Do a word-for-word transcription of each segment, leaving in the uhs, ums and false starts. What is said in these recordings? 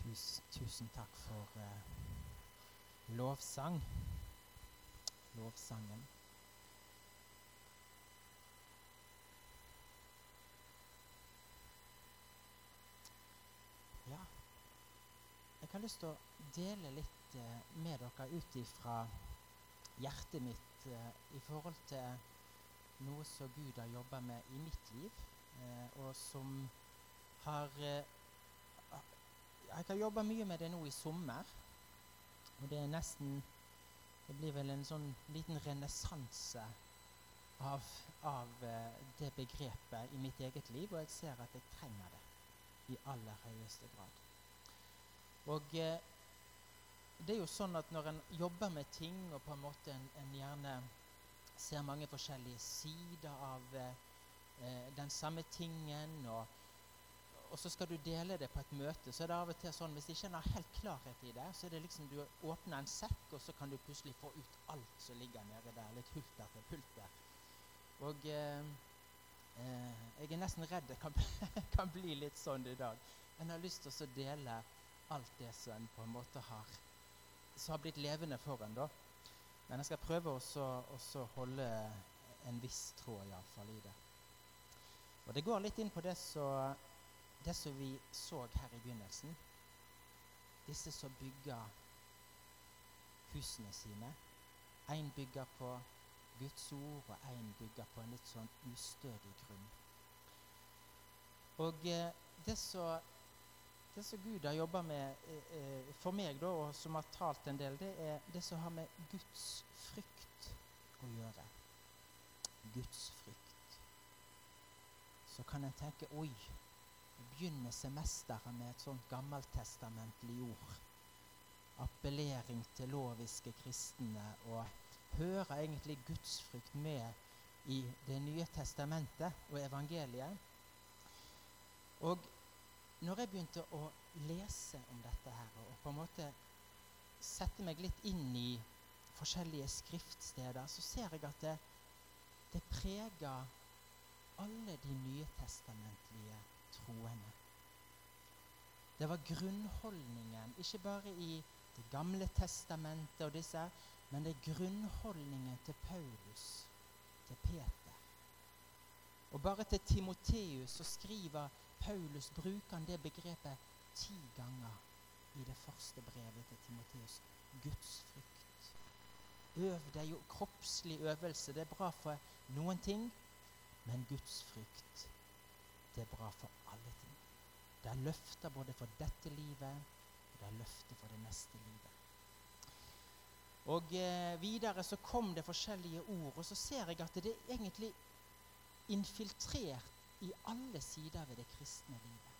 Tusen, tusen takk for eh, lovsang. Lovsangen. Ja, jeg har lyst til å dele litt eh, med dere ut ifra hjertet mitt eh, i forhold til noe som Gud har jobbet med i mitt liv, eh, og som har eh, jeg har jobbet mye med det nå i sommer, og det er nesten, det blir vel en sånn liten renessanse av, av eh, det begrepet i mitt eget liv, og jeg ser at jeg trenger det i aller høyeste grad. Og eh, det er jo sånn at når en jobber med ting, og på en måte en, en gjerne ser mange forskjellige sider av eh, den samme tingen, og og så skal du dele det på et møte, så er det av og til sånn, hvis ikke en har helt klarhet i det, så er det liksom du åpner en sekk, og så kan du plutselig få ut alt som ligger nede der, litt hulter til pulter. Og eh, eh, jeg er nesten redd det kan, kan bli litt sånn i dag. En har lyst til å dele alt det som en på en måte har, som har blitt levende for en da. Men jeg skal prøve også, også holde en viss tråd i hvert fall i det. Og det går litt inn på det så Det som vi så her i begynnelsen, disse som bygger husene sine, en bygger på Guds ord, og en bygger på en litt sånn ustødig grunn. Og eh, det som det som Gud har jobbet med eh, for meg da, og som har talt en del, det er det som har med Guds frykt å gjøre. Guds frykt. Så kan en tenke, oi, begynner semesteret med et sånt gammeltestamentlig ord. Appellering til loviske kristne, og hører egentlig Guds frykt med i det nye testamentet og evangeliet. Og når jeg begynte å lese om dette her, og på en måte sette meg litt inn i forskjellige skriftsteder, så ser jeg at det, det preger alle de nye testamentlige troende. Det var grunnholdningen, ikke bare i det gamle testamentet og disse, men det er grunnholdningen til Paulus, til Peter. Og bare til Timoteus så skriver Paulus, bruker han det begrepet ti ganger i det første brevet til Timoteus. Guds frykt. Øv deg jo, kroppslig øvelse, det er bra for noen ting, men Guds frykt, det er bra for alle ting. Det er løfter både for dette livet, og det er løfter for det neste livet. Og eh, videre så kom det forskjellige ord, og så ser jeg at det er egentlig infiltrert i alle sider ved det kristne livet.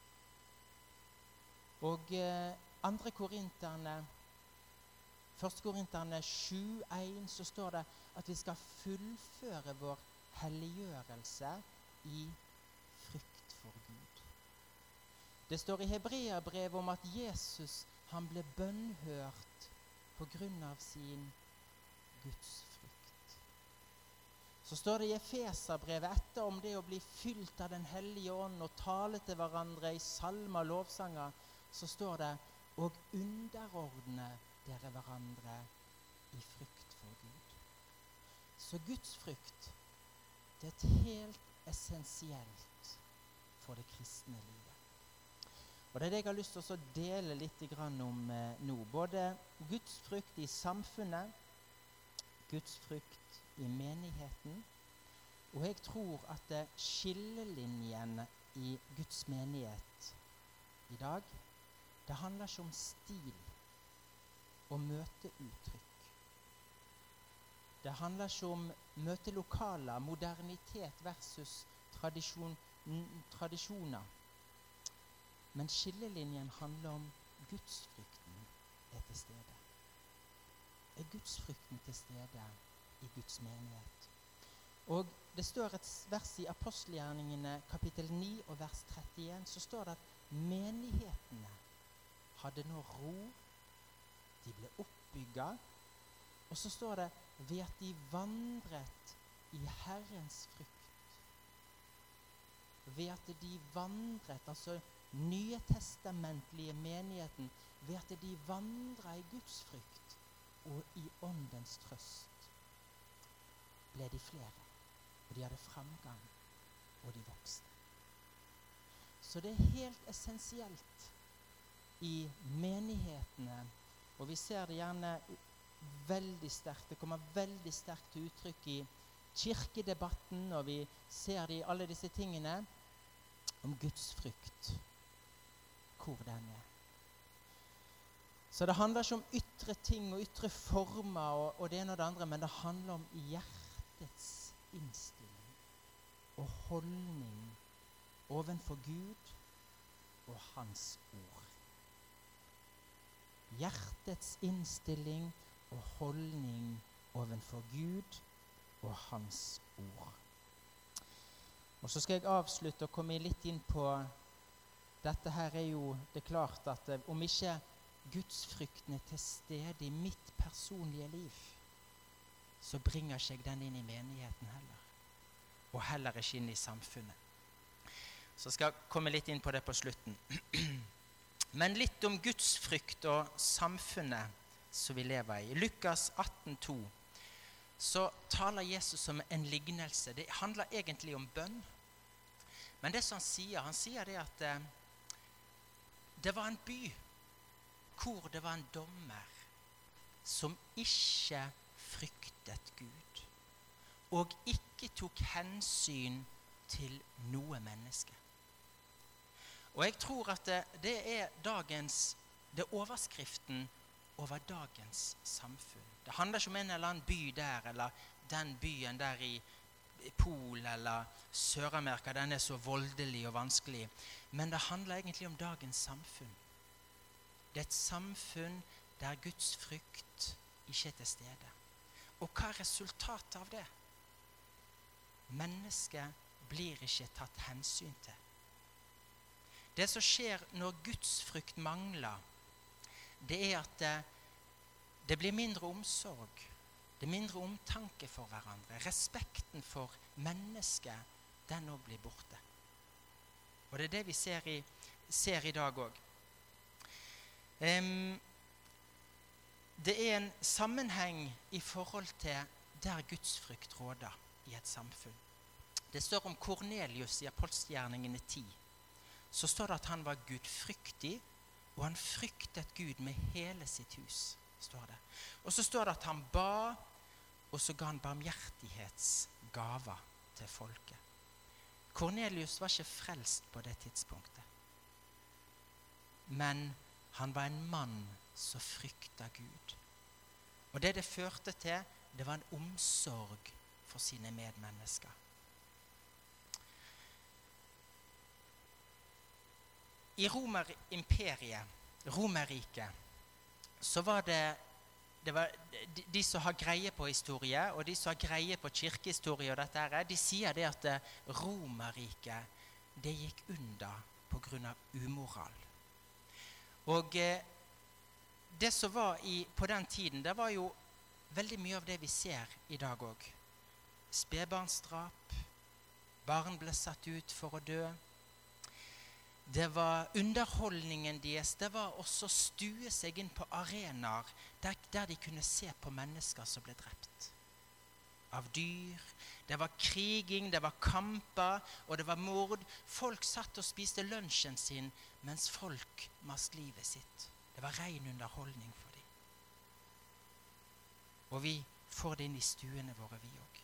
Og eh, andre Korinterne, første Korinterne sju en, så står det at vi skal fullføre vår helliggjørelse i frykt for Gud. Det står i Hebreerbrevet om at Jesus, han ble bønnhørt på grunn av sin Guds frykt. Så står det i Efeserbrevet etter om det å bli fylt av den hellige ånd og tale til hverandre i salmer og lovsanger, så står det og underordne dere hverandre i frykt for Gud. Så Guds frykt, det er et helt essensielt for det kristne livet. Og det er det jeg har lyst til å dele litt om eh, nå. Både Guds frykt i samfunnet, Guds frykt i menigheten, og jeg tror at det skillelinjen i Guds menighet i dag, det handler ikke om stil og møteuttrykk. Det handler ikke om møtelokaler, modernitet versus tradisjon, tradisjoner. Men skillelinjen handler om gudsfrykten er til stede. Er gudsfrykten til stede i Guds menighet? Og det står et vers i Apostelgjerningene kapittel ni og vers trettien, så står det at menighetene hadde nå ro, de ble oppbygget, og så står det ved at de vandret i Herrens frykt. Ved at de vandret, altså nye testamentlige menigheten ved at de vandret i Guds frykt og i åndens trøst, ble de flere, og de hadde framgang, og de vokste. Så det er helt essensielt i menighetene, og vi ser det gjerne veldig sterkt, det kommer veldig sterkt til uttrykk i kirkedebatten, og vi ser det i alle disse tingene om Guds frykt, hvor den er. Så det handler ikke om ytre ting og ytre former og, og det ene og det andre, men det handler om hjertets innstilling og holdning ovenfor Gud og hans ord. Hjertets innstilling og holdning ovenfor Gud og hans ord. Og så skal jeg avslutte og komme litt inn på dette her er jo det er klart at om ikke Gudsfrykten er til stede i mitt personlige liv, så bringer ikke jeg den inn i menigheten heller, og heller ikke inn i samfunnet. Så skal jeg komme litt inn på det på slutten. Men litt om Gudsfrykt og samfunnet som vi lever i. Lukas atten to, så taler Jesus om en lignelse. Det handler egentlig om bønn. Men det som han sier, han sier det at eh, det var en by hvor det var en dommer som ikke fryktet Gud, og ikke tok hensyn til noe menneske. Og jeg tror at det, det er dagens, det er overskriften over dagens samfunn. Det handler ikke om en eller annen by der, eller den byen der i Pol eller Sør-Amerika, den er så voldelig og vanskelig. Men det handler egentlig om dagens samfunn. Det er et samfunn der Guds frykt ikke er til stede. Og hva er resultatet av det? Mennesket blir ikke tatt hensyn til. Det som skjer når Guds frykt mangler, det er at det, det blir mindre omsorg. Det er mindre omtanke for hverandre. Respekten for mennesket, den nå blir borte. Og det er det vi ser i, ser i dag også. Um, det er en sammenheng i forhold til der Guds frykt råder i et samfunn. Det står om Kornelius i Apostelgjerningene ti. Så står det at han var gudfryktig, og han fryktet Gud med hele sitt hus, står det. Og så står det at han ba, og så ga han barmhjertighetsgaver til folket. Kornelius var ikke frelst på det tidspunktet. Men han var en mann som frykta Gud. Og det det førte til, det var en omsorg for sine medmennesker. I Romerimperiet, Romerriket, så var det, det var de, de som har greie på historie, og de som har greie på kirkehistorie og dette her, de sier det at Romerriket, det gikk under på grunn av umoral. Og eh, det som var i, på den tiden, det var jo veldig mye av det vi ser i dag også. Spedbarnsdrap, barn ble satt ut for å dø. Det var underholdningen deres, det var også å stue seg inn på arenaer der, der de kunne se på mennesker som ble drept. Av dyr, det var kriging, det var kamper, og det var mord. Folk satt og spiste lunsjen sin, mens folk mast livet sitt. Det var ren underholdning for dem. Og vi får det inn i stuene våre, vi også.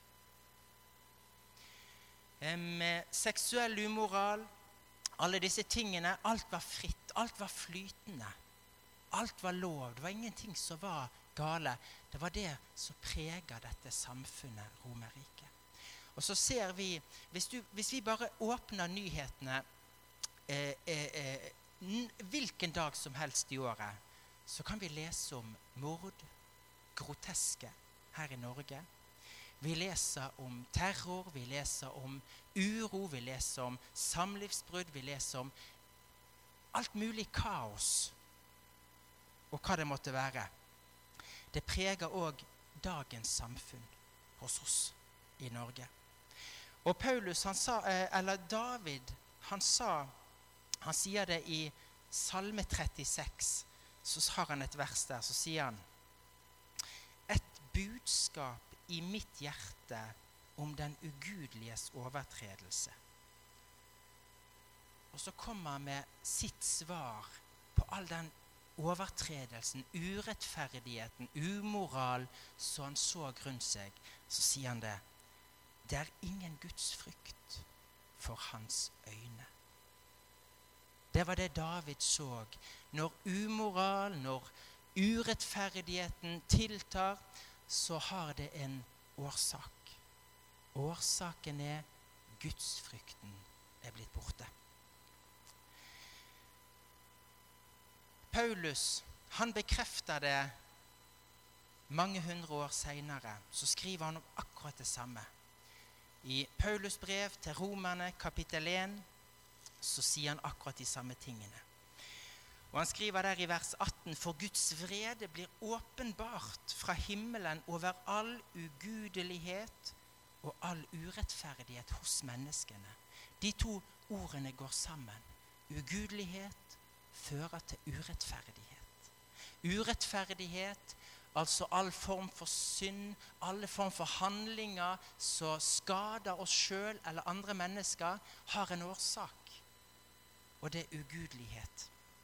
Med seksuell umoral, alle disse tingene, alt var fritt, alt var flytende. Alt var lov, det var ingenting som var gale. Det var det som preget dette samfunnet, Romerriket. Og så ser vi, hvis, du, hvis vi bare åpner nyhetene eh, eh, eh, hvilken dag som helst i året, så kan vi lese om mord, groteske her i Norge. Vi leser om terror, vi leser om uro, vi leser om samlivsbrudd, vi leser om alt mulig kaos, og hva det måtte være. Det preger også dagens samfunn hos oss i Norge. Og Paulus, han sa, eller David, han sa Han sier det i Salme trettiseks, så har han et vers der, så sier han: et budskap i mitt hjerte om den ugudeliges overtredelse. Og så kommer han med sitt svar på all den overtredelsen, urettferdigheten, umoral, så han så rundt seg. Så sier han det: det er ingen Guds frykt for hans øyne. Det var det David så. Når umoral, når urettferdigheten tiltar, så har det en årsak. Årsaken er Gudsfrykten er blitt borte. Paulus, han bekrefter det mange hundre år senere. Så skriver han om akkurat det samme. I Paulus brev til Romerne, kapittel en, så sier han akkurat de samme tingene. Og han skriver der i vers atten: for Guds vrede blir åpenbart fra himmelen over all ugudelighet og all urettferdighet hos menneskene. De to ordene går sammen. Ugudelighet fører til urettferdighet. Urettferdighet, altså all form for synd, alle form for handlinger som skader oss selv eller andre mennesker, har en årsak. Og det er ugudelighet.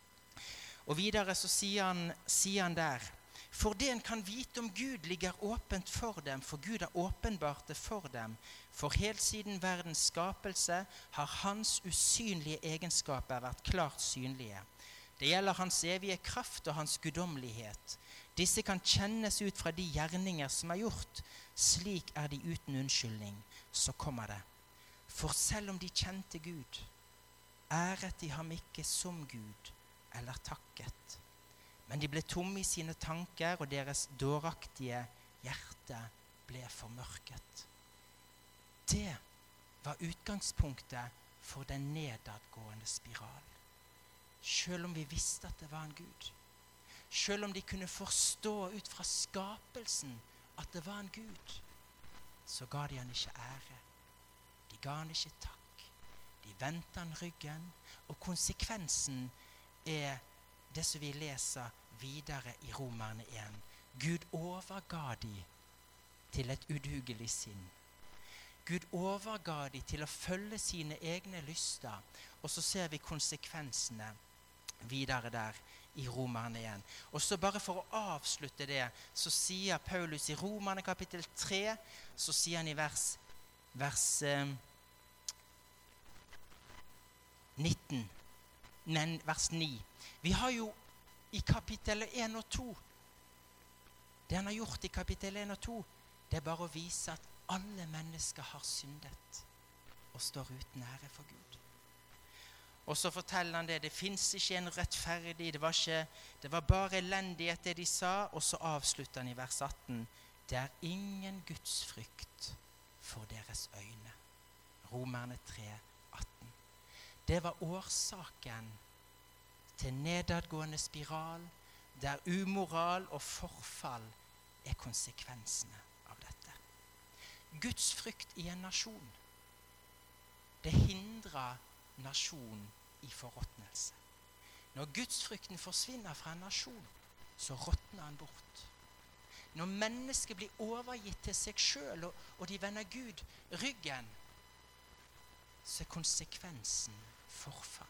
Og videre så sier han, sier han der: for det en kan vite om Gud ligger åpent for dem, for Gud har åpenbart det for dem. For helt siden verdens skapelse har hans usynlige egenskaper vært klart synlige. Det gjelder hans evige kraft og hans guddommelighet. Disse kan kjennes ut fra de gjerninger som er gjort. Slik er de uten unnskyldning. Så kommer det: for selv om de kjente Gud, æret de ham ikke som Gud, eller takket. Men de ble tomme i sine tanker, og deres dåraktige hjerte ble formørket. Det var utgangspunktet for den nedadgående spiral. Selv om vi visste at det var en Gud, selv om de kunne forstå ut fra skapelsen at det var en Gud, så ga de han ikke ære. De ga han ikke takk. De vendte han ryggen, og konsekvensen er det som vi leser videre i Romerne en. Gud overga de til et udugelig sinn. Gud overga de til å følge sine egne lyster, og så ser vi konsekvensene videre der i Romerne en. Og så bare for å avslutte det, så sier Paulus i Romerne kapittel tre, så sier han i vers, vers eh, nitten, nei, vers ni. Vi har jo i kapittel en og to, det han har gjort i kapittel en og to, det er bare å vise at alle mennesker har syndet og står uten ære for Gud. Og så forteller han det, det finnes ikke en rettferdig, det var, ikke, det var bare elendighet det de sa, og så avslutter han i vers atten: det er ingen Guds frykt for deres øyne. Romerne tre, atten. Det var årsaken til nedadgående spiral, der umoral og forfall er konsekvensene av dette. Guds frykt i en nasjon, det hindrer nasjonen i forråtnelse. Når gudsfrykten forsvinner fra en nasjon, så råtner han bort. Når mennesket blir overgitt til seg selv, og, og de vender Gud ryggen, så er konsekvensen forfall.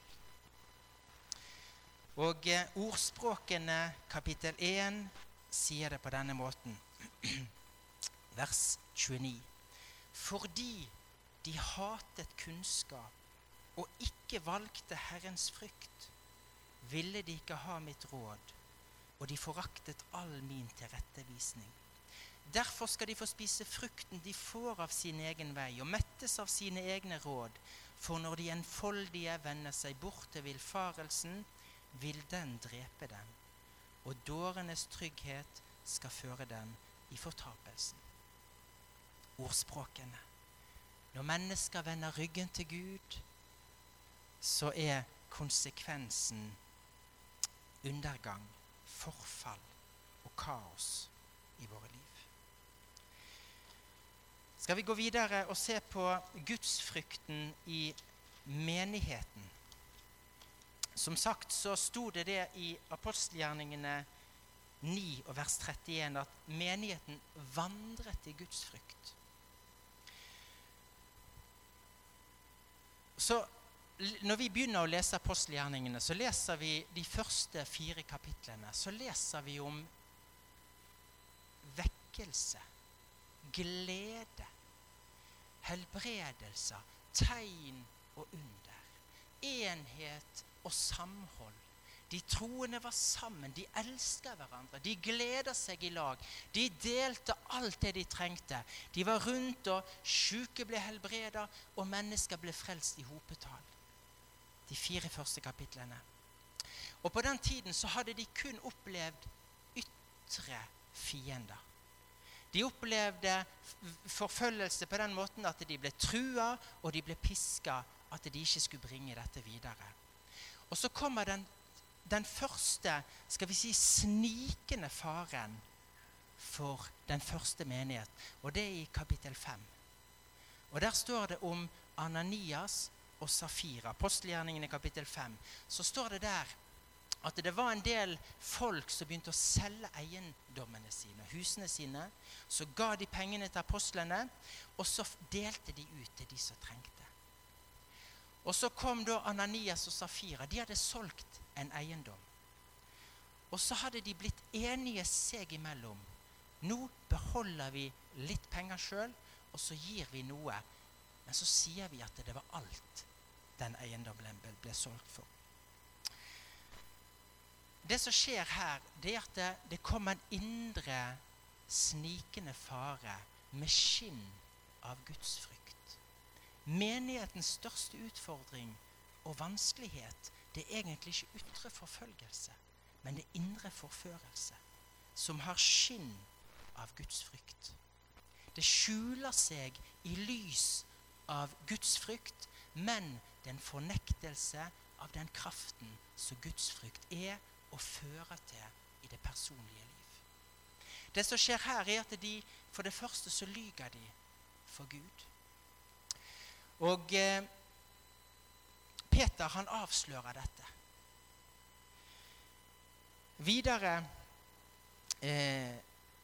Og eh, ordspråkene kapittel en sier det på denne måten. Vers tjueni. Fordi de hatet kunnskap og ikke valgte Herrens frykt, ville de ikke ha mitt råd, og de foraktet all min tilrettevisning. Derfor skal de få spise frukten de får av sin egen vei, og mettes av sine egne råd, for når de enfoldige vender seg bort til villfarelsen, vil den drepe dem, og dårenes trygghet skal føre dem i fortapelsen. Ordspråkene. Når mennesker vender ryggen til Gud, så er konsekvensen undergang, forfall og kaos i våre liv. Skal vi gå videre og se på gudsfrykten i menigheten? som sagt så sto det det i apostelgjerningene ni og vers trettien at menigheten vandret i Guds frykt. Så når vi begynner å lese apostelgjerningene, så leser vi de første fire kapitlene. Så leser vi om vekkelse, glede, helbredelser, tegn og under, enhet og samhold. De troende var sammen, de elsket hverandre, de gleder seg i lag, de delte alt det de trengte. De var rundt, og syke ble helbredet, og mennesker ble frelst i hopetall. De fire første kapitlene. Og på den tiden så hadde de kun opplevd ytre fiender. De opplevde forfølgelse på den måten at de ble trua, og de ble pisket at de ikke skulle bringe dette videre. Og så kommer den Den første, skal vi si, snikende faren for den første menighet, og det er i kapittel fem. Og der står det om Ananias og Safira. Apostelgjerningen i kapittel fem. Så står det der at det var en del folk som begynte å selge eiendommene sine, husene sine. Så ga de pengene til apostlene, og så delte de ut til de som trengte. Og så kom da Ananias og Safira. De hadde solgt en eiendom. Og så hadde de blitt enige seg imellom. Nå beholder vi litt penger selv, og så gir vi noe. Men så sier vi at det var alt den eiendommen ble, ble solgt for. Det som skjer her, det er at det, det kommer en indre snikende fare med skinn av Guds frykt. Menighetens største utfordring og vanskelighet, det er egentlig ikke ytre forfølgelse, men det er indre forførelse, som har skinn av Guds frykt. Det skjuler seg i lys av Guds frykt, men det er en fornektelse av den kraften som Guds frykt er og fører til i det personlige liv. Det som skjer her er at de, for det første så lyger de for Gud. Og eh, Peter han avslører dette. Videre eh,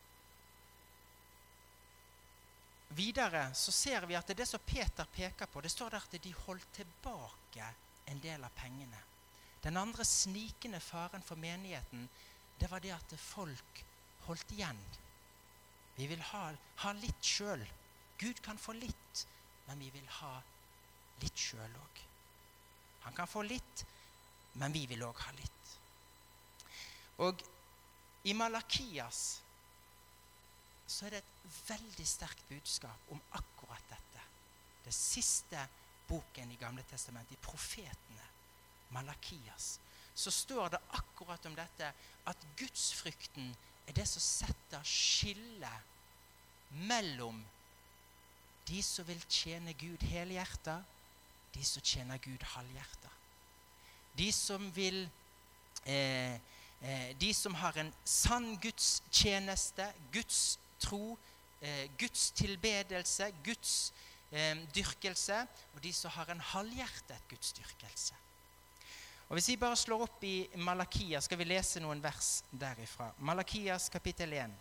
Videre så ser vi at det som Peter peker på, det står der at de holdt tilbake en del av pengene. Den andre snikende faren for menigheten, det var det at folk holdt igjen. Vi vil ha, ha litt selv. Gud kan få litt, men vi vil ha litt selv også. Han kan få litt, men vi vil også ha litt. Og i Malakias så er det et veldig sterkt budskap om akkurat dette. Det siste boken i Gamle testamentet, i profetene, Malakias, så står det akkurat om dette, at gudsfrykten er det som setter skillet mellom de som vil tjene Gud helhjertet, de som tjener Gud halvhjertet. De som vil, eh, eh, de som har en sann Guds tjeneste, Guds tro, eh, Guds tilbedelse, Guds eh, dyrkelse, og de som har en halvhjertet Guds dyrkelse. Og hvis vi bare slår opp i Malakias, skal vi lese noen vers derifra. Malakias kapittel en.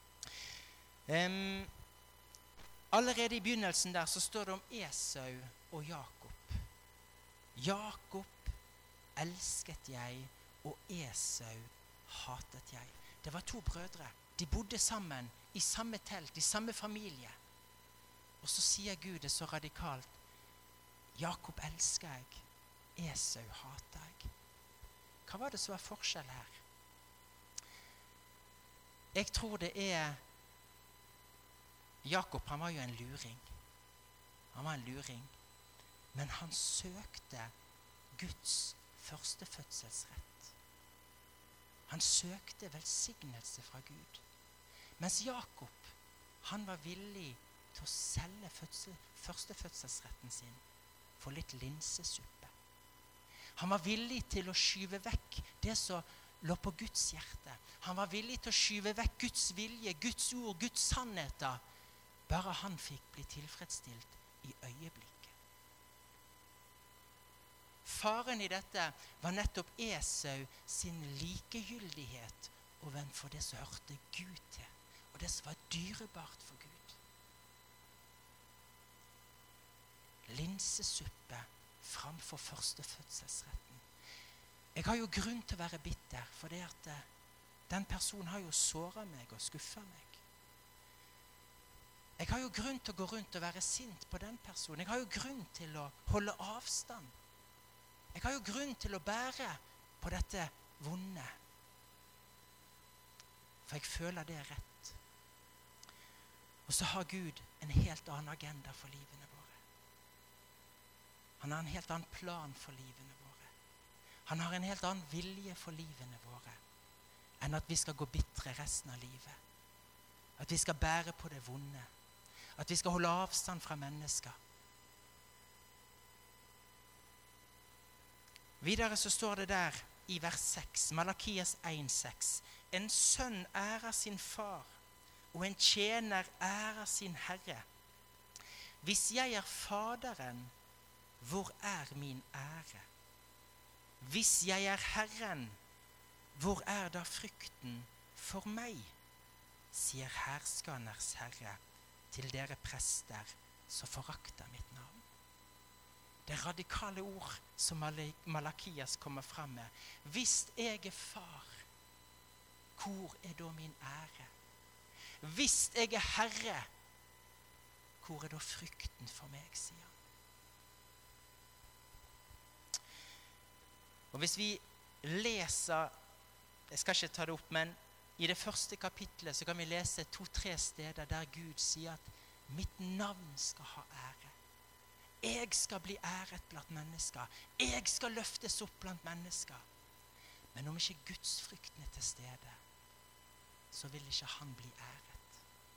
Um, allerede i begynnelsen der så står det om Esau og Jakob. Jakob elsket jeg, og Esau hatet jeg. Det var to brødre. De bodde sammen i samme telt, i samme familie. Og så sier Gud det så radikalt. Jakob elsker jeg, Esau hater jeg. Hva var det som var forskjell her? Jeg tror det er Jakob, han var jo en luring. Han var en luring. Men han søkte Guds førstefødselsrett. Han søkte velsignelse fra Gud. Mens Jakob, han var villig til å selge fødsel, førstefødselsretten sin for litt linsesuppe. Han var villig til å skyve vekk det som lå på Guds hjerte. Han var villig til å skyve vekk Guds vilje, Guds ord, Guds sannheter. Bare han fikk bli tilfredsstilt i øyeblikket. Faren i dette var nettopp Esau sin likegyldighet overfor det som hørte Gud til, og det som var dyrebart for Gud. Linsesuppe framfor førstefødselsretten. Jeg har jo grunn til å være bitter, for det at den personen har jo såret meg og skuffet meg. Jeg har jo grunn til å gå rundt og være sint på den personen. Jeg har jo grunn til å holde avstand. Jeg har jo grunn til å bære på dette vonde. For jeg føler det er rett. Og så har Gud en helt annen agenda for livene våre. Han har en helt annen plan for livene våre. Han har en helt annen vilje for livene våre enn at vi skal gå bitre resten av livet. At vi skal bære på det vonde. At vi skal holde avstand fra mennesker. Videre så står det der i vers seks, Malakias en seks. En sønn ærer sin far, og en tjener ærer sin herre. Hvis jeg er faderen, hvor er min ære? Hvis jeg er Herren, hvor er da frykten for meg? Sier herskarers Herre til dere prester som forakter mitt navn. Det radikale ord som Malakias kommer frem med. Hvis jeg er far, hvor er da min ære? Hvis jeg er Herre, hvor er da frykten for meg, sier han. Og hvis vi leser, jeg skal ikke ta det opp, men i det første kapitlet så kan vi lese to-tre steder der Gud sier at mitt navn skal ha ære. Jeg skal bli æret blant mennesker. Jeg skal løftes opp blant mennesker. Men om ikke Guds frykten er til stede, så vil ikke han bli æret.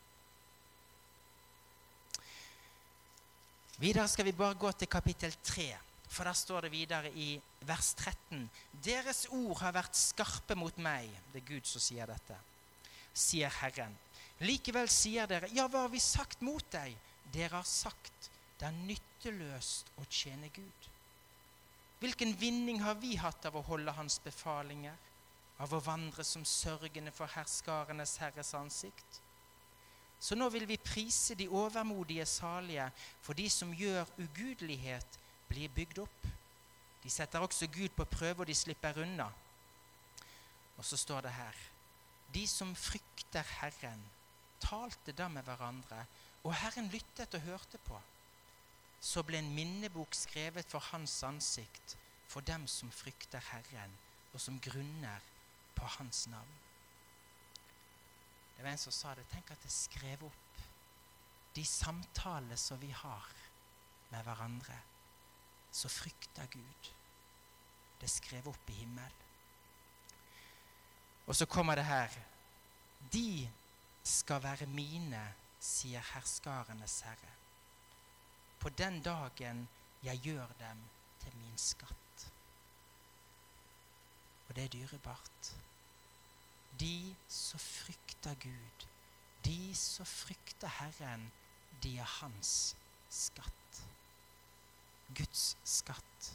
Videre skal vi bare gå til kapittel tre. For der står det videre i vers tretten. Deres ord har vært skarpe mot meg. Det er Gud som sier dette. Sier Herren. Likevel sier dere, ja, hva har vi sagt mot deg? Dere har sagt, det er nytteløst å tjene Gud. Hvilken vinning har vi hatt av å holde hans befalinger? Av å vandre som sørgende for herskarenes Herres ansikt? Så nå vil vi prise de overmodige salige, for de som gjør ugudelighet, blir bygd opp. De setter også Gud på prøve, og de slipper unna. Og så står det her, de som frykter Herren, talte da med hverandre, og Herren lyttet og hørte på. Så ble en minnebok skrevet for hans ansikt, for dem som frykter Herren, og som grunner på hans navn. Det var en som sa det, tenk at det skrev opp de samtaler som vi har med hverandre, så frykter Gud. Det skrev opp i himmel. Og så kommer det her. De skal være mine, sier herskarenes Herre. På den dagen jeg gjør dem til min skatt. Og det er dyrebart. De som frykter Gud, de som frykter Herren, de er hans skatt. Guds skatt.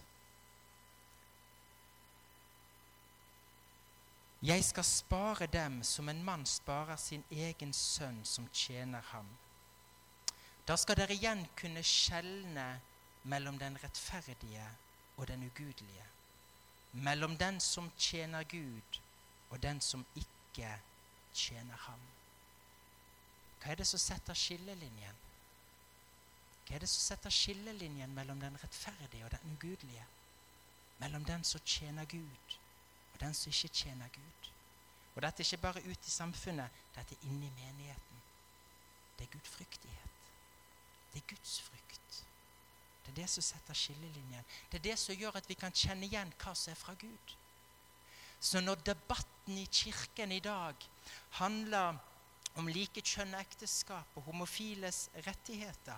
Jeg skal spare dem som en mann sparer sin egen sønn som tjener ham. Da skal dere igjen kunne skjelne mellom den rettferdige og den ugudelige, mellom den som tjener Gud og den som ikke tjener ham. Hva er det som setter skillelinjen? Hva er det som setter skillelinjen mellom den rettferdige og den ugudelige? Mellom den som tjener Gud og den som ikke tjener Gud. Og dette er ikke bare ute i samfunnet, dette er inne i menigheten. Det er gudfryktighet. Det er Guds frykt. Det er det som setter skillelinjen. Det er det som gjør at vi kan kjenne igjen hva som er fra Gud. Så når debatten i kirken i dag handler om likekjønnet ekteskap og homofiles rettigheter,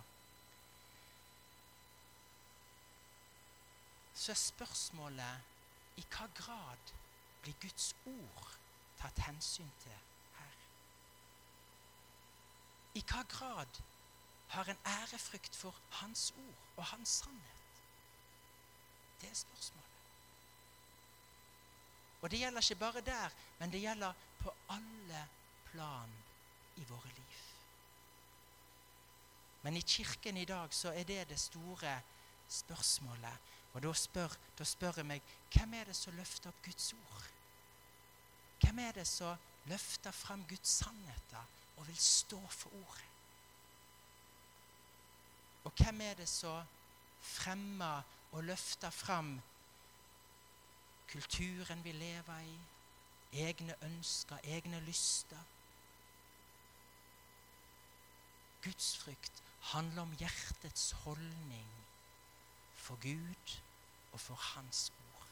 så er spørsmålet i hva grad blir Guds ord tatt hensyn til her? I hva grad har en ærefrykt for hans ord og hans sannhet? Det er spørsmålet. Og det gjelder ikke bare der, men det gjelder på alle plan i våre liv. Men i kirken i dag så er det det store spørsmålet. Og da spør, da spør jeg meg, hvem er det som løfter opp Guds ord? Hvem er det som løfter frem Guds sannheter og vil stå for ordet? Og hvem er det som fremmer og løfter frem kulturen vi lever i, egne ønsker, egne lyster? Guds frykt handler om hjertets holdning for Gud og for hans ord.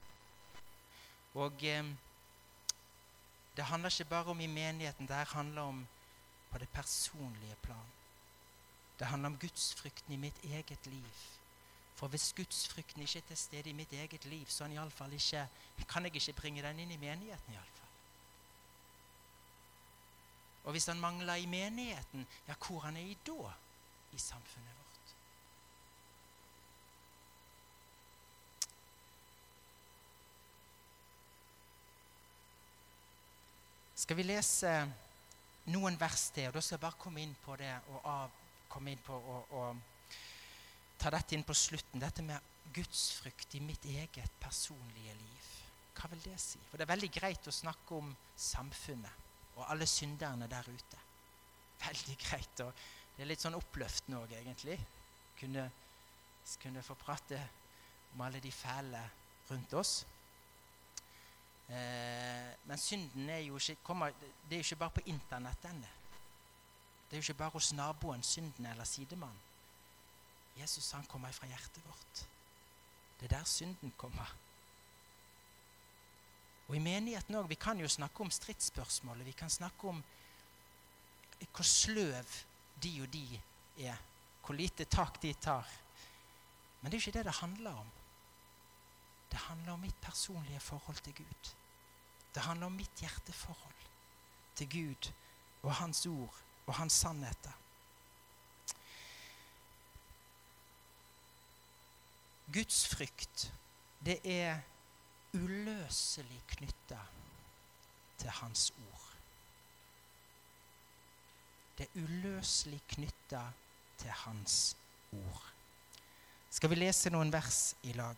Og eh, det handler ikke bare om i menigheten, det handler om på det personlige plan. Det handler om gudsfrykten i mitt eget liv. For hvis gudsfrykten ikke er til stede i mitt eget liv, så han i alle fall ikke, kan jeg ikke bringe den inn i menigheten i alle fall. Og hvis han mangler i menigheten, ja, hvor han er i da i samfunnet vårt? Skal vi lese noen vers til, og da skal jeg bare komme inn på det, og av, komme inn på og, og ta dette inn på slutten, dette med gudsfrykt i mitt eget personlige liv. Hva vil det si? For det er veldig greit å snakke om samfunnet og alle synderne der ute. Veldig greit, og det er litt sånn oppløftende også egentlig. Kunne, kunne få prate om alle de fæle rundt oss. Eh, men synden er jo ikke, kommer, det er jo ikke bare på internett denne. Det er jo ikke bare hos naboen, synden eller sidemannen. Jesus, han kommer fra hjertet vårt. Det er der synden kommer. Og i menigheten også, vi kan jo snakke om stridsspørsmålet, vi kan snakke om hvor sløv de og de er, hvor lite tak de tar. Men det er jo ikke det det handler om. Det handler om mitt personlige forhold til Gud. Det handler om mitt hjerteforhold til Gud og hans ord og hans sannheter. Guds frykt, det er uløselig knyttet til hans ord. Det er uløselig knyttet til hans ord. Skal vi lese noen vers i lag?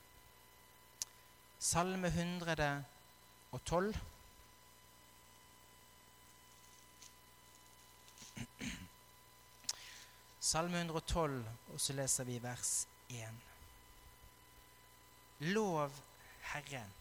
Salme hundre og tolv. Salme hundre og tolv, og så leser vi vers én. Lov Herren.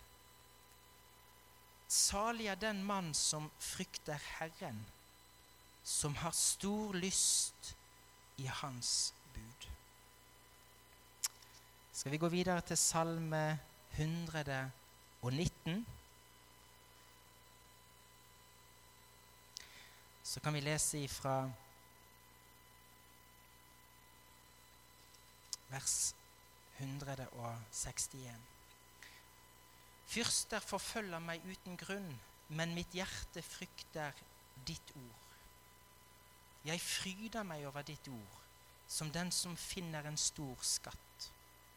Salig er den mann som frykter Herren, som har stor lyst i hans bud. Skal vi gå videre til salme hundre og nitten? Så kan vi lese ifra vers hundre og sekstien. Fyrster forfølger meg uten grunn, men mitt hjerte frykter ditt ord. Jeg fryder meg over ditt ord, som den som finner en stor skatt.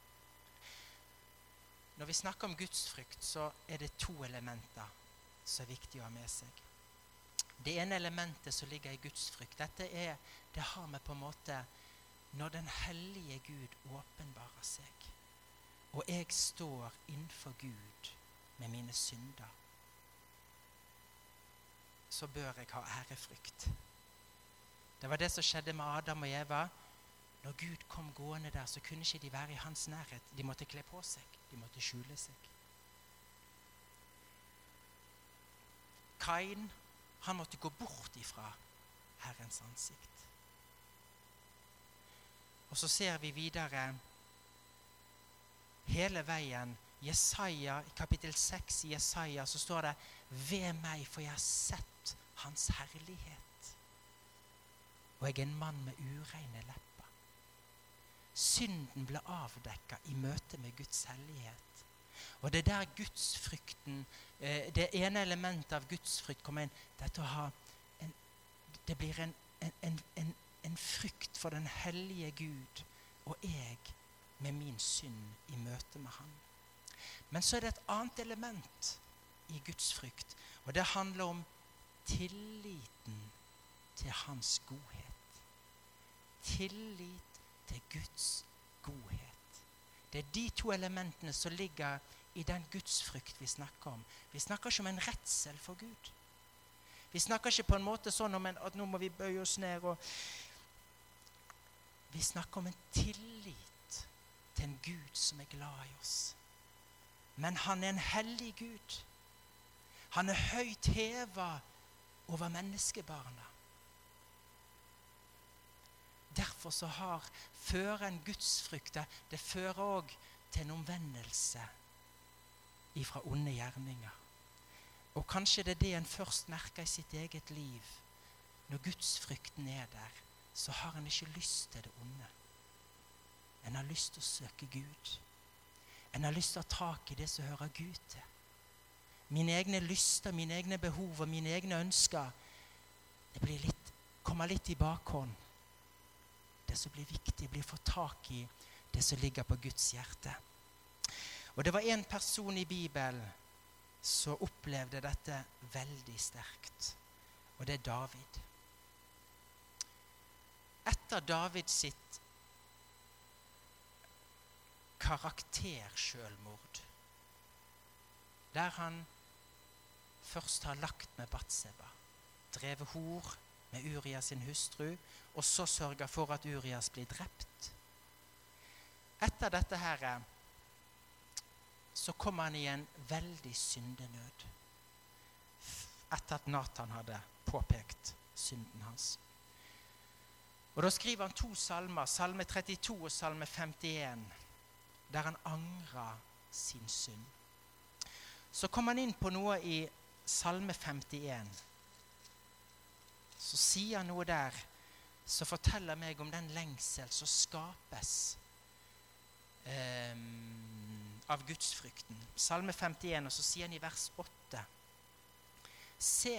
Når vi snakker om gudsfrykt, så er det to elementer som er viktig å ha med seg. Det ene elementet som ligger i gudsfrykt, dette er, det har med på en måte når den hellige Gud åpenbarer seg, og jeg står innenfor Gud med mine synder, så bør jeg ha ærefrykt. Det var det som skjedde med Adam og Eva. Når Gud kom gående der, så kunne ikke de være i hans nærhet. De måtte kle på seg, de måtte skjule seg. Kain, han måtte gå bort ifra Herrens ansikt. Og så ser vi videre hele veien. Jesaja, i kapittel seks i Jesaja, så står det: ved meg, for jeg har sett hans herlighet, og jeg er en mann med ureine lepper. Synden ble avdekket i møte med Guds hellighet. Og det er der gudsfrykten, det ene elementet av gudsfrykt kommer inn, dette å ha en, det blir en, en, en, en, en frykt for den hellige Gud, og jeg med min synd i møte med han. Men så er det et annet element i Guds frykt, og det handler om tilliten til hans godhet. Tillit til Guds godhet. Det er de to elementene som ligger i den Guds frykt vi snakker om. Vi snakker ikke om en redsel for Gud. Vi snakker ikke på en måte sånn om en, at nå må vi bøye oss ned. Og vi snakker om en tillit til en Gud som er glad i oss. Men han er en hellig Gud. Han er høyt hevet over menneskebarna. Derfor så har fører en gudsfrykte, det fører også til en omvendelse ifra onde gjerninger. Og kanskje det er det en først merker i sitt eget liv. Når gudsfrykten er der, så har en ikke lyst til det onde. En har lyst til å søke Gud. En har lyst til å ta tak i det som hører Gud til. Mine egne lyster, mine egne behov og mine egne ønsker, det blir litt, kommer litt i bakhånd. Det som blir viktig, blir få tak i det som ligger på Guds hjerte. Og det var en person i Bibelen som opplevde dette veldig sterkt. Og det er David. Etter David sitt karakterselvmord, der han først har lagt med Batseba, drevet hor med Urias sin hustru, og så sørger for at Urias blir drept. Etter dette her, så kom han i en veldig syndenød, etter at Nathan hadde påpekt synden hans. Og da skriver han to salmer, salme trettito og salme femtien, der han angrer sin synd. Så kom han inn på noe i salme femtien. Så sier han noe der som forteller meg om den lengsel som skapes eh, av gudsfrykten. Salme femtien, og så sier han i vers åtte. Se,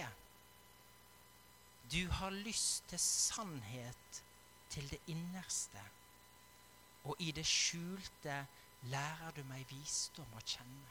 du har lyst til sannhet til det innerste, og i det skjulte lærer du meg visdom å kjenne.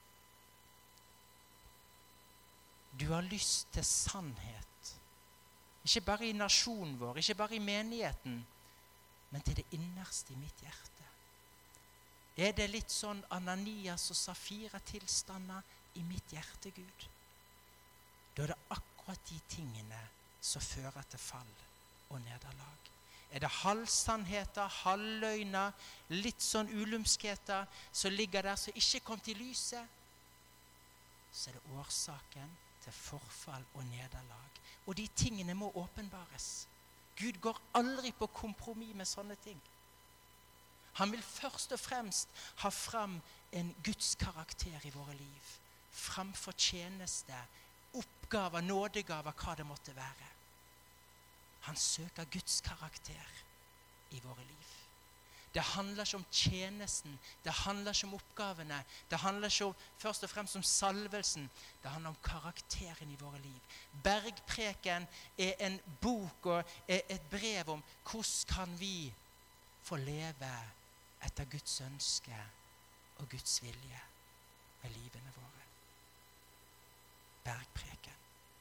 Du har lyst til sannhet, ikke bare i nasjonen vår, ikke bare i menigheten, men til det innerste i mitt hjerte. Er det litt sånn Ananias og Safira-tilstander i mitt hjerte, Gud? Da er det akkurat de tingene som fører til fall og nederlag. Er det halvsannheter, halvløgner, litt sånn ulumskheter som ligger der som ikke kom til lyset, så er det årsaken til forfall og nederlag. Og de tingene må åpenbares. Gud går aldri på kompromiss med sånne ting. Han vil først og fremst ha fram en Guds karakter i våre liv, framfor tjeneste, oppgaver, nådegaver, hva det måtte være. Han søker Guds karakter i våre liv. Det handler ikke om tjenesten, det handler ikke om oppgavene, det handler ikke om, først og fremst om salvelsen, det handler om karakteren i våre liv. Bergpreken er en bok og er et brev om hvordan kan vi få leve etter Guds ønske og Guds vilje med livene våre. Bergpreken.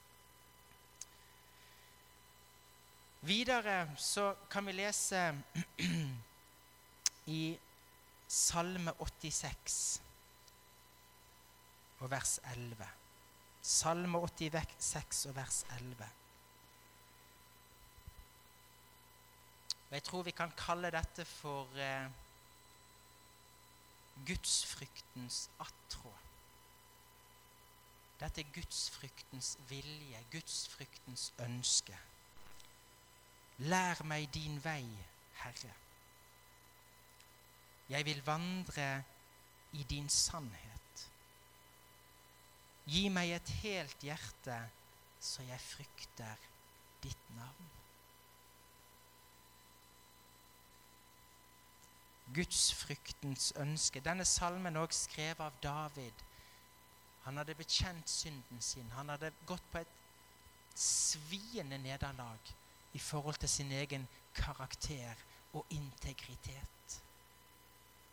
Videre så kan vi lese i salme åttiseks og vers elleve. Salme åttiseks og vers elleve. Og jeg tror vi kan kalle dette for eh, gudsfryktens attråd. Dette er gudsfryktens vilje, gudsfryktens ønske. Lær meg din vei, Herre. Jeg vil vandre i din sannhet. Gi meg et helt hjerte, så jeg frykter ditt navn. Gudsfryktens ønske. Denne salmen er også skrevet av David. Han hadde bekjent synden sin. Han hadde gått på et sviende nederlag i forhold til sin egen karakter og integritet.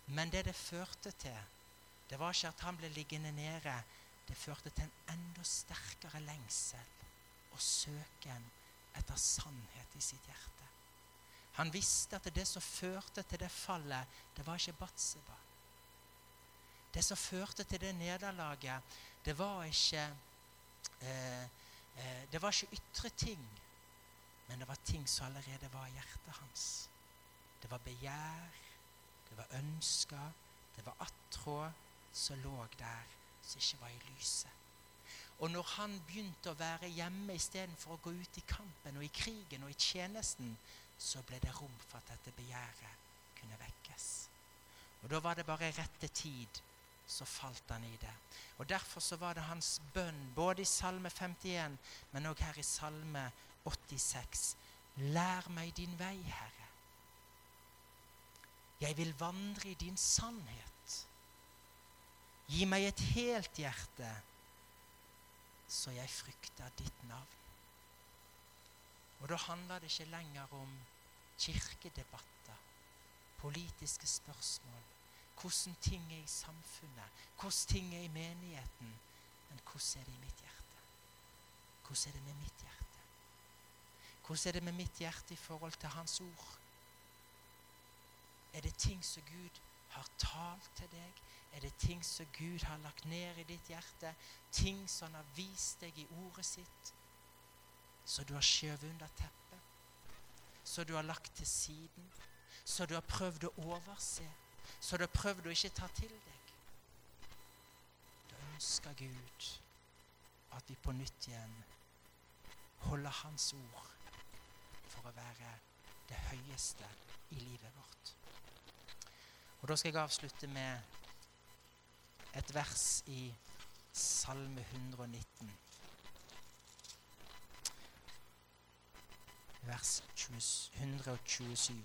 Men det det førte til, det var ikke at han ble liggende nede. Det førte til en enda sterkere lengsel og søken etter sannhet i sitt hjerte. Han visste at det som førte til det fallet, det var ikke Batseba. Det som førte til det nederlaget, det var ikke eh, eh, det var ikke ytre ting, men det var ting som allerede var i hjertet hans. Det var begjær, det var ønsker, det var attråd som lå der, som ikke var i lyset. Og når han begynte å være hjemme i stedet for å gå ut i kampen og i krigen og i tjenesten, så ble det rom for at dette begjæret kunne vekkes. Og da var det bare rette tid, så falt han i det. Og derfor så var det hans bønn, både i salme femtien, men også her i salme åttiseks. Lær meg din vei, Herre. Jeg vil vandre i din sannhet. Gi meg et helt hjerte, så jeg frykter ditt navn. Og da handler det ikke lenger om kirkedebatter, politiske spørsmål, hvordan ting er i samfunnet, hvordan ting er i menigheten, men hvordan er det i mitt hjerte? Hvordan er det med mitt hjerte? Hvordan er det med mitt hjerte i forhold til hans ord? Er det ting som Gud har talt til deg? Er det ting som Gud har lagt ned i ditt hjerte? Ting som han har vist deg i ordet sitt? Så du har skjøvet under teppet? Så du har lagt til siden? Så du har prøvd å overse? Så du har prøvd å ikke ta til deg? Da ønsker Gud at vi på nytt igjen holder hans ord for å være det høyeste i livet vårt. Og da skal jeg avslutte med et vers i salme hundre og nitten. Vers hundre og tjuesju.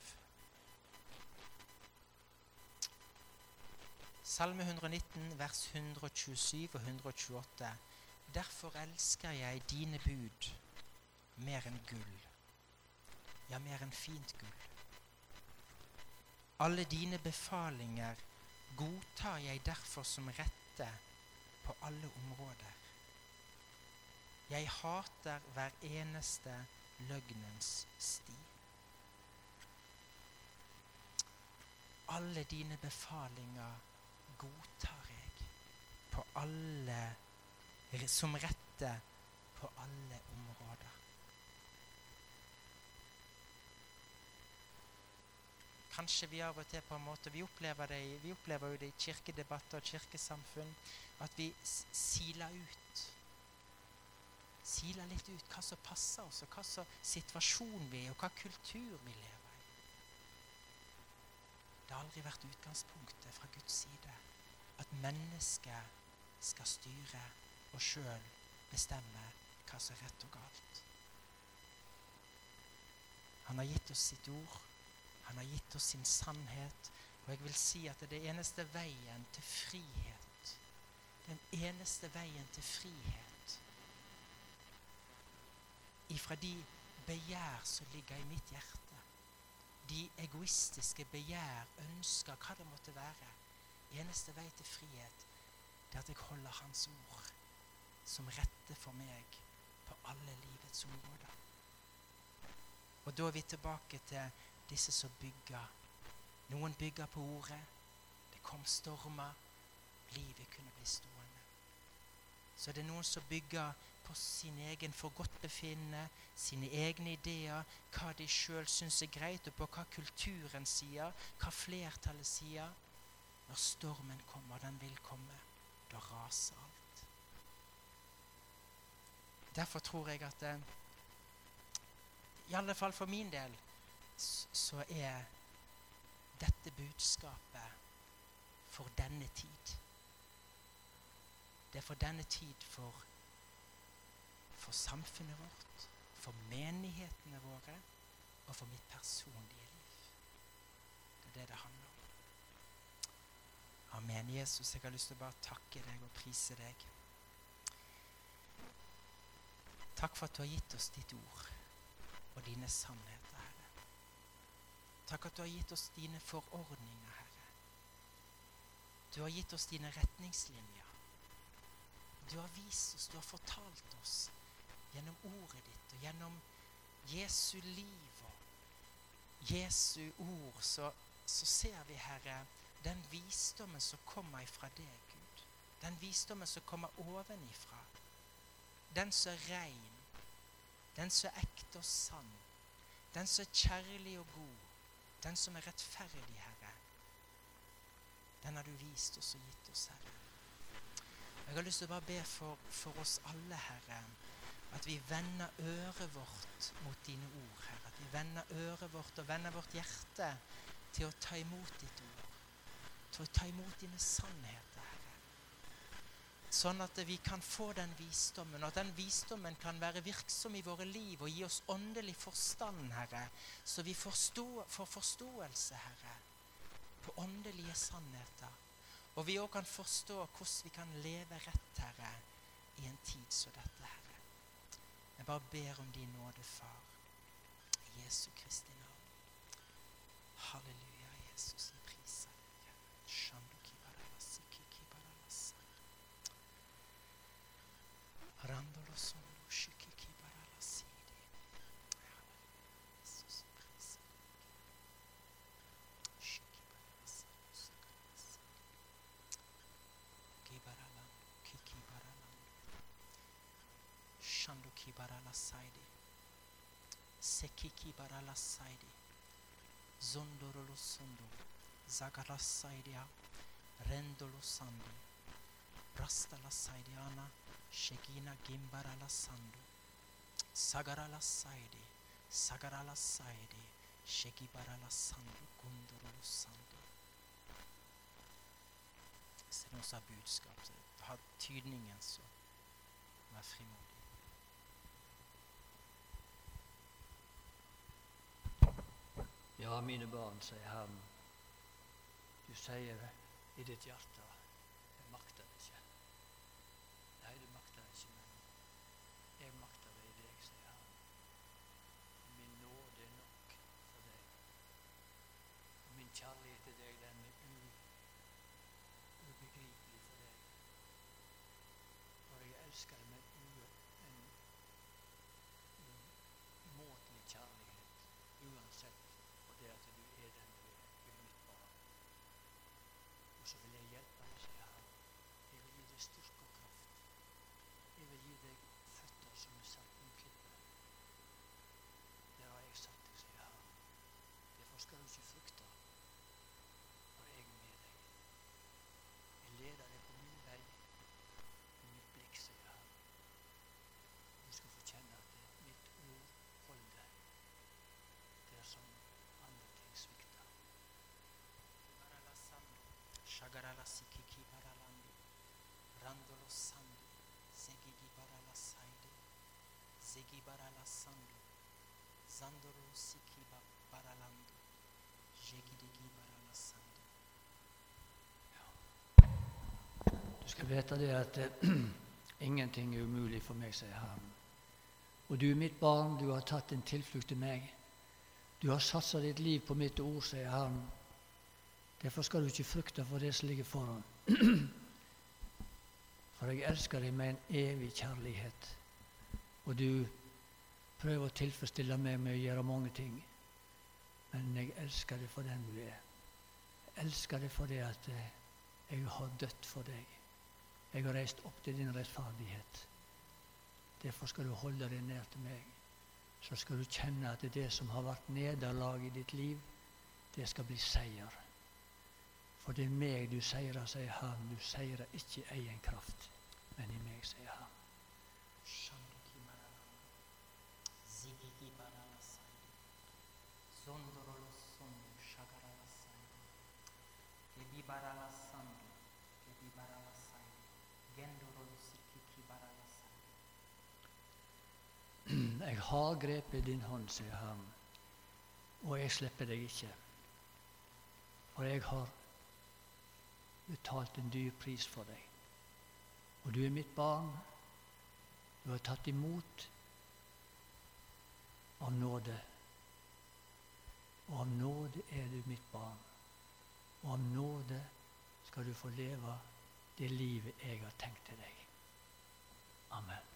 Salme hundre og nitten, vers hundre og tjuesju og hundre og tjueåtte. Derfor elsker jeg dine bud mer enn gull, ja, mer enn fint gull. Alle dine befalinger godtar jeg derfor som rette på alle områder. Jeg hater hver eneste løgnens sti. Alle dine befalinger godtar jeg på alle, som rette på alle områder. Kanskje vi av og til på en måte, vi opplever det, vi opplever jo det i kirkedebatter og kirkesamfunn, at vi siler ut. Siler litt ut hva som passer oss, og hva som situasjon vi er, og hva kultur vi lever i. Det har aldri vært utgangspunktet fra Guds side, at mennesket skal styre og selv bestemme hva som er rett og galt. Han har gitt oss sitt ord, han har gitt oss sin sannhet, og jeg vil si at det er den eneste veien til frihet. Den eneste veien til frihet. Ifra de begjær som ligger i mitt hjerte. De egoistiske begjær, ønsker, hva det måtte være. Eneste vei til frihet, det er at jeg holder hans ord som rette for meg på alle livets områder. Og da er vi tilbake til disse som bygger. Noen bygger på ordet. Det kom stormer. Livet kunne bli stående. Så det er noen som bygger på sin egen forgodtbefinnende, sine egne ideer, hva de selv synes er greit, og på hva kulturen sier, hva flertallet sier. Når stormen kommer, den vil komme, da raser alt. Derfor tror jeg at det, i alle fall for min del, så er dette budskapet for denne tid. Det er for denne tid for, for samfunnet vårt, for menighetene våre og for mitt personlige liv. Det er det det handler om. Amen. Jesus, jeg har lyst til å bare takke deg og prise deg. Takk for at du har gitt oss ditt ord og dine sannheter, Herre. Takk at du har gitt oss dine forordninger, Herre. Du har gitt oss dine retningslinjer. Du har vist oss, du har fortalt oss gjennom ordet ditt og gjennom Jesu liv og Jesu ord, så, så ser vi, Herre, den visdommen som kommer ifra deg, Gud. Den visdommen som kommer ovenifra. Den som er rein. Den som er ekte og sann. Den som er kjærlig og god. Den som er rettferdig, Herre. Den har du vist oss og gitt oss, Herre. Jeg har lyst til å bare be for, for oss alle, Herre, at vi vender øret vårt mot dine ord, Herre. At vi vender øret vårt og vender vårt hjerte til å ta imot ditt ord. Til å ta imot dine sannheter, Herre. Sånn at vi kan få den visdommen, og at den visdommen kan være virksom i våre liv og gi oss åndelig forstand, Herre. Så vi forstå, får forståelse, Herre, på åndelige sannheter. Og vi også kan forstå hvordan vi kan leve rett, Herre, i en tid som dette, Herre. Jeg bare ber om din nåde, Far, i Jesu Kristi navn. Halleluja, Jesus, jeg priser deg. Shanduki baralasi, kiki baralasa. Randolo sondo, shikiki baralasi. Halleluja, Jesus, jeg priser deg. Shiki baralasa, sakalasa. Kibaralando, kiki baralando. Shanduki baralasaydi. Sekiki baralasaydi. Zondorolo sondo. Zagalasaydia. Rendolo sandi. Brastalasaydiana. Shekina gimbaralasando. Sagaralasaydi. Sagaralasaydi. Shekibaralasando. Gondorolo sando. Så det er noe som har budskap. Det har tydningen så. Vær frimodig. Ja, mine barn, sier Herren, du sier i ditt hjerte, jeg makter det ikke. Nei, du makter det ikke, men jeg makter det i deg, sier Herren. Min nåde er nok for deg. Min kjærlighet til deg, den er u, ubegripelig for deg. For jeg elsker deg med u, en umåtelig kjærlighet, uansett. Det at du er den du er, du er mitt barn. Og så vil jeg hjelpe deg, sier Herren. Jeg vil gi deg styrke og kraft. Jeg vil gi deg føtter som er satt i klippet. Der har jeg satt deg, sier Herren. Derfor skal du ikke frykte, for jeg er med deg. Jeg leder deg på min vei, med mitt blikk, sier Herren. Du skal få kjenne at det mitt ord holder. Det er som andre ting svikter. Shagarala sikiki baralando. Randolo sando. Zegigi barala saide. Zegi barala sando. Zandolo siki baralando. Jegidigi barala sando. Du skal vite det at eh, ingenting er umulig for meg, sier Herren. Og du er mitt barn, du har tatt en tilflukt til meg. Du har satset ditt liv på mitt ord, sier Herren. Derfor skal du ikke frykte for det som ligger foran. For jeg elsker deg med en evig kjærlighet. Og du prøver å tilfredsstille meg med å gjøre mange ting. Men jeg elsker deg for den du er. Jeg elsker deg for det at jeg har dødt for deg. Jeg har reist opp til din rettferdighet. Derfor skal du holde deg nær til meg. Så skal du kjenne at det som har vært nederlag i ditt liv, det skal bli seier. For det er meg du seirer, sier han. Du seirer ikke i egen kraft, men i meg, sier han. Shanduki baralando. Zigigi barala saide. Zondorolo sondo. Shagarala saide. Gebi barala sando. Gebi barala saide. Gendorolo sikiki barala saide. Jeg har grepet din hånd, sier han, og jeg slipper deg ikke. For jeg har betalt en dyr pris for deg. Og du er mitt barn. Du har tatt imot av nåde. Og av nåde er du mitt barn. Og av nåde skal du få leve det livet jeg har tenkt til deg. Amen.